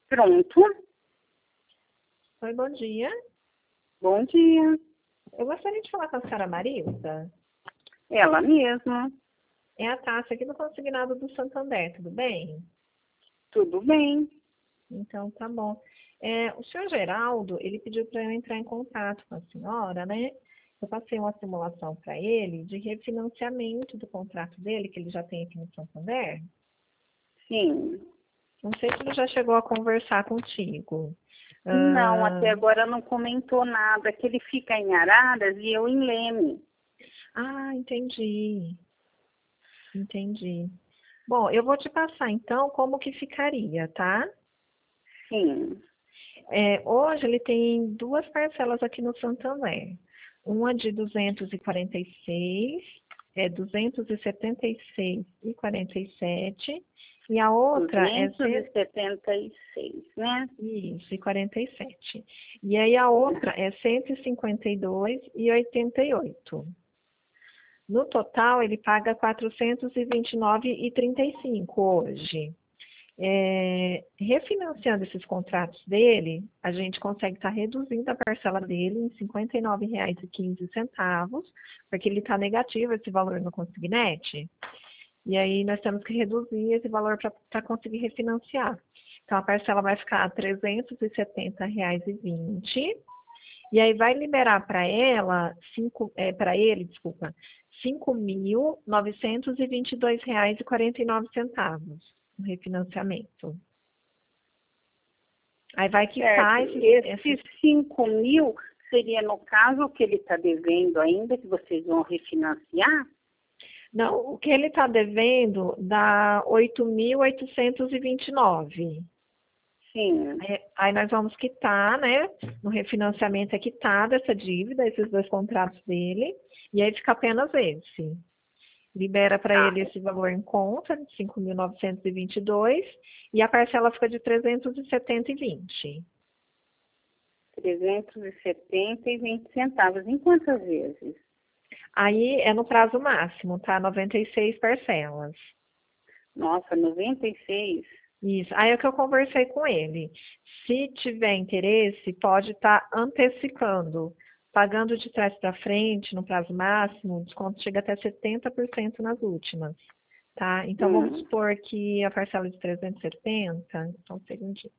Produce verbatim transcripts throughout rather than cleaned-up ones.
Pronto. Oi, bom dia. Bom dia. Eu gostaria de falar com a senhora Marilda. Ela mesma. É a Tássia aqui do Consignado do Santander, tudo bem? Tudo bem. Então, tá bom. É, o senhor Geraldo, ele pediu para eu entrar em contato com a senhora, né? Eu passei uma simulação para ele de refinanciamento do contrato dele, que ele já tem aqui no Santander. Sim. Não sei se ele já chegou a conversar contigo. Não, Ah, até agora não comentou nada, que ele fica em Araras e eu em Leme. ah, entendi. Entendi. Bom, eu vou te passar então como que ficaria, tá? Sim. É, hoje ele tem duas parcelas aqui no Santander. Uma de duzentos e quarenta e seis, é duzentos e setenta e seis e quarenta e sete, e a outra é duzentos e setenta e seis, né? isso, e quarenta e sete. E aí a outra é cento e cinquenta e dois e oitenta e oito. No total, ele paga quatrocentos e vinte e nove e trinta e cinco hoje. É, refinanciando esses contratos dele, a gente consegue estar reduzindo a parcela dele em cinquenta e nove reais e quinze centavos, porque ele está negativo esse valor no Consignete. E aí nós temos que reduzir esse valor para conseguir refinanciar. Então a parcela vai ficar a trezentos e setenta reais e vinte. E aí vai liberar para ela, é, para ele, desculpa, cinco mil novecentos e vinte e dois reais e quarenta e nove centavos no refinanciamento. Aí vai quitar Certo. esses, Esses esses... cinco mil seria no caso que ele está devendo ainda, que vocês vão refinanciar? Não, o que ele está devendo dá oito mil oitocentos e vinte e nove. Sim. Aí, aí nós vamos quitar, né? No refinanciamento é quitada essa dívida, esses dois contratos dele, e aí fica apenas esse. Libera para Tá. ele esse valor em conta, de cinco mil novecentos e vinte e dois, e a parcela fica de trezentos e setenta e vinte. trezentos e setenta e vinte centavos. Em quantas vezes? Aí é no prazo máximo, tá? noventa e seis parcelas. Nossa, noventa e seis. Isso. Aí é o que eu conversei com ele. Se tiver interesse, pode estar antecipando, pagando de trás para frente, no prazo máximo, o desconto chega até setenta por cento nas últimas, tá? Então, vamos Hum. supor que a parcela de trezentos e setenta, então, um segundinho.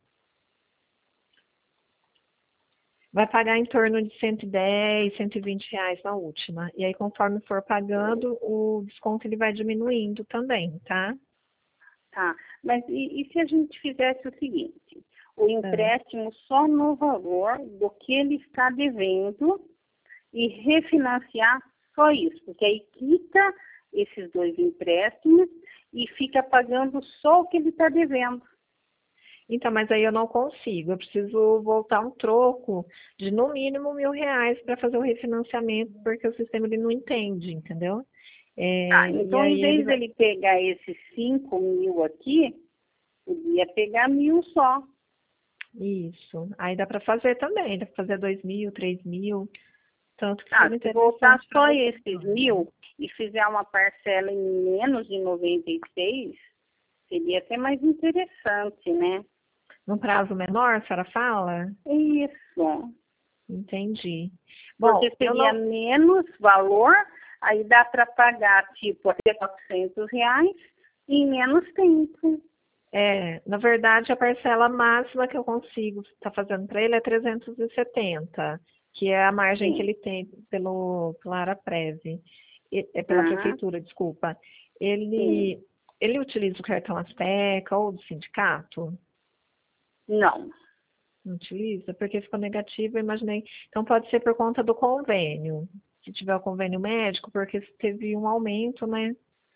Vai pagar em torno de cento e dez, cento e vinte reais na última. E aí, conforme for pagando, o desconto ele vai diminuindo também, tá? Tá. Mas e, e se a gente fizesse o seguinte? O empréstimo só no valor do que ele está devendo e refinanciar só isso, porque aí quita esses dois empréstimos e fica pagando só o que ele está devendo. Então, mas aí eu não consigo. Eu preciso voltar um troco de no mínimo mil reais para fazer o refinanciamento, porque o sistema ele não entende, entendeu? Tá, É, e então em aí ele vez vai... dele pegar esses cinco mil aqui, podia pegar mil só. Isso. Aí dá para fazer também, dá para fazer dois mil, três mil, tanto que Ah, for se voltar interessante para só você. esses mil e fizer uma parcela em menos de noventa e seis, seria até mais interessante, né? Num prazo menor, a senhora fala? Isso. Entendi. Porque Bom, eu seria não... menos valor, aí dá para pagar tipo até quatrocentos reais em menos tempo. É, na verdade, a parcela máxima que eu consigo estar fazendo para ele é trezentos e setenta, que é a margem que Sim. ele tem pelo, pela Arapreve, é pela Aham. prefeitura, desculpa. Sim. Ele, ele utiliza o cartão Azteca ou do sindicato? Não. Não utiliza? Porque ficou negativo, eu imaginei. Então, pode ser por conta do convênio. Se tiver o convênio médico, porque teve um aumento, né?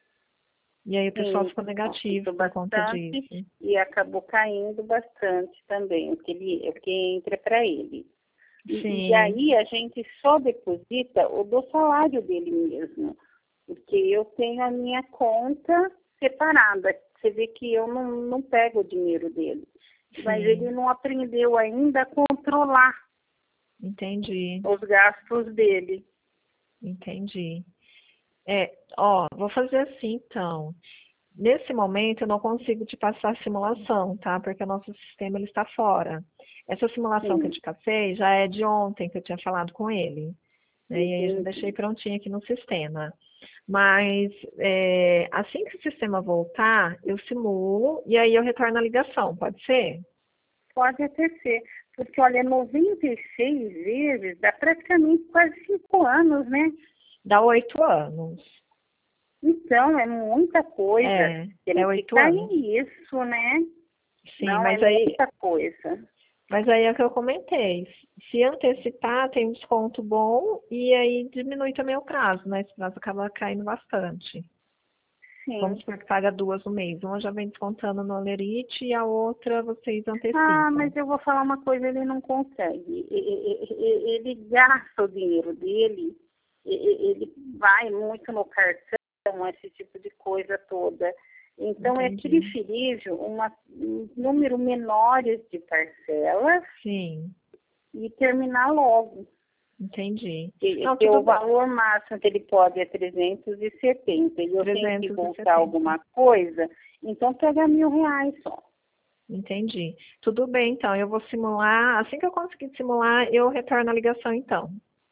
E aí o pessoal Sim, ficou negativo aumentou por conta bastante disso. e acabou caindo bastante também, o que, ele, o que entra para ele. E, e Sim. aí a gente só deposita o do salário dele mesmo, porque eu tenho a minha conta separada. Você vê que eu não, não pego o dinheiro dele. Mas ele Sim, não aprendeu ainda a controlar entendi, os gastos dele. entendi. É, ó, vou fazer assim então. nesse momento eu não consigo te passar a simulação, tá? Porque o nosso sistema ele está fora. Essa simulação que eu Sim, te passei já é de ontem que eu tinha falado com ele, né? E aí eu já deixei entendi. prontinho aqui no sistema. Mas é, assim que o sistema voltar, eu simulo e aí eu retorno a ligação, pode ser? Pode até ser, porque olha, noventa e seis vezes dá praticamente quase cinco anos, né? Dá oito anos. Então, é muita coisa. É, é Temos que oito cair anos. nisso, né? Sim, Não, é mas aí, muita coisa. mas aí é o que eu comentei. Se antecipar, tem um desconto bom e aí diminui também o prazo, né? Esse prazo acaba caindo bastante. Vamos Sim. supor que paga duas no mês. Uma já vem descontando no Olerite e a outra vocês Ah, antecipam. mas eu vou falar uma coisa, ele não consegue. E- e- e- Ele gasta o dinheiro dele, e- e- ele vai muito no cartão, esse tipo de coisa toda. Então, é Entendi. preferível uma, um número menores de parcelas Sim, e terminar logo. entendi. Que, Não, que tudo o bem. valor máximo que ele pode é trezentos e setenta. E eu tenho que voltar trezentos e setenta. alguma coisa, então pega mil reais só. Entendi. Tudo bem, então. Eu vou simular. Assim que eu conseguir simular, eu retorno a ligação, então.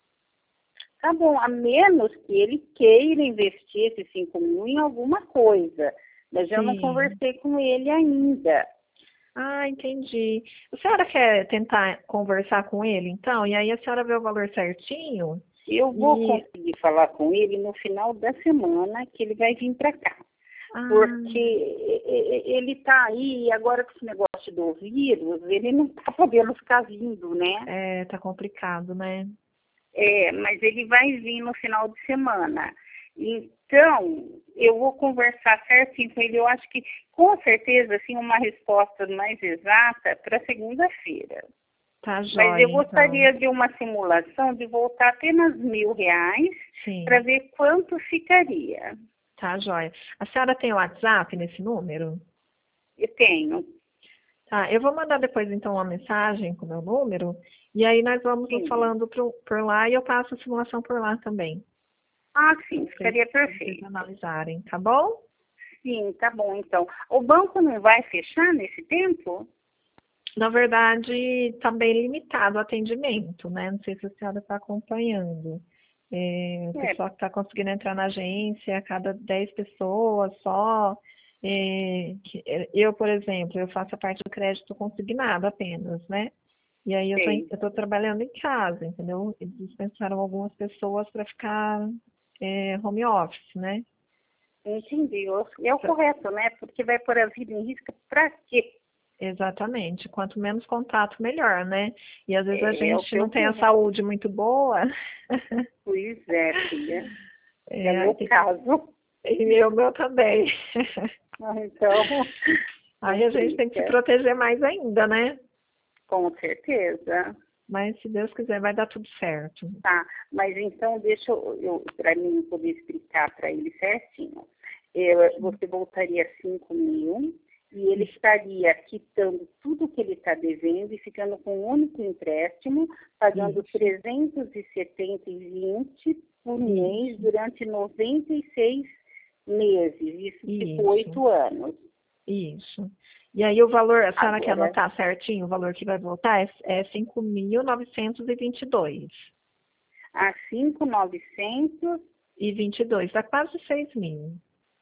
Tá bom, a menos que ele queira investir esses cinco mil em alguma coisa. Mas eu não Sim. conversei com ele ainda. Ah, entendi. A senhora quer tentar conversar com ele, então? E aí a senhora vê o valor certinho? Eu vou E. conseguir falar com ele no final da semana que ele vai vir para cá. Porque Ah, ele está aí, e agora com esse negócio do vírus, ele não está podendo ficar vindo, né? é, tá complicado, né? É, mas ele vai vir no final de semana. Então, eu vou conversar certinho com ele. Eu acho que, com certeza, assim, uma resposta mais exata para segunda-feira. Tá Mas jóia, eu então. gostaria de uma simulação de voltar apenas mil reais para Sim, ver quanto ficaria. tá jóia. A senhora tem o WhatsApp nesse número? Eu tenho, Tá, eu vou mandar depois então uma mensagem com o meu número e aí nós vamos nos sim. falando por, por lá e eu passo a simulação por lá também, Ah, para sim, vocês, ficaria pra vocês perfeito. analisarem, tá bom? Sim, tá bom, então. O banco não vai fechar nesse tempo? Na verdade, está bem limitado o atendimento, né? Não sei se a senhora está acompanhando. É, o É, pessoal que está conseguindo entrar na agência, a cada dez pessoas só. É, que- é, eu, por exemplo, eu faço a parte do crédito consignado apenas, né? E aí eu tô, em- sei. eu tô trabalhando em casa, entendeu? Eles dispensaram algumas pessoas para ficar é, home office, né? Entendi. É o Pra- correto, né? Porque vai pôr a vida em risco para quê? Exatamente. Quanto menos contato, melhor, né? E às vezes a É, é o gente que não eu tem a penso. saúde muito boa. Pois é, filha. É É, aí meu tem que... caso. E o meu também. Ah, então, Aí a gente tem que se complica. proteger mais ainda, né? Com certeza. Mas se Deus quiser, vai dar tudo certo. Tá. Mas então, deixa eu, eu para mim poder explicar para ele certinho. Eu, você voltaria cinco mil e ele Isso. estaria quitando tudo que ele está devendo e ficando com um único empréstimo, pagando Isso. trezentos e setenta e vinte por mês Isso. durante noventa e seis meses. Isso tipo Isso. oito anos. Isso. E aí o valor, a senhora quer Agora, anotar certinho o valor que vai voltar? É, é cinco mil novecentos e vinte e dois. a cinco mil novecentos E vinte e dois, dá quase seis mil.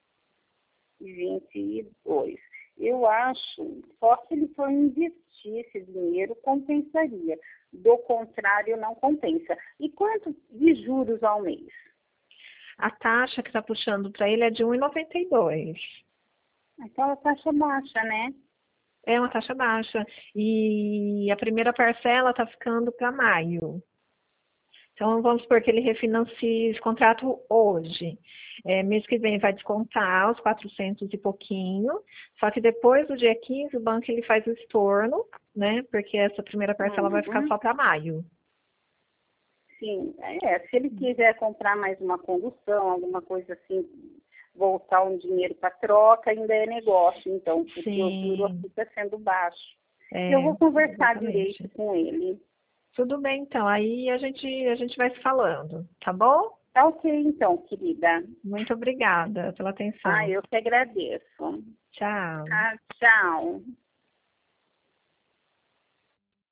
e vinte e dois. Eu acho, só se ele for investir esse dinheiro, compensaria. Do contrário, não compensa. E quanto de juros ao mês? A taxa que está puxando para ele é de um vírgula noventa e dois. Aquela taxa baixa, né? É uma taxa baixa. E a primeira parcela está ficando para maio. Então, vamos supor que ele refinancie esse contrato hoje. É, mês que vem vai descontar os quatrocentos e pouquinho, só que depois do dia quinze o banco ele faz o estorno, né? Porque essa primeira parcela vai ficar Uhum. só para maio. Sim, é, se ele quiser comprar mais uma condução, alguma coisa assim, voltar um dinheiro para troca, ainda é negócio, então, porque o juro Sim, fica sendo baixo. Eu é, vou conversar exatamente. direito com ele. Tudo bem, então. Aí a gente, a gente vai se falando, tá bom? Tá ok, então, querida. Muito obrigada pela atenção. Ah, eu que agradeço. Tchau. Ah, tchau.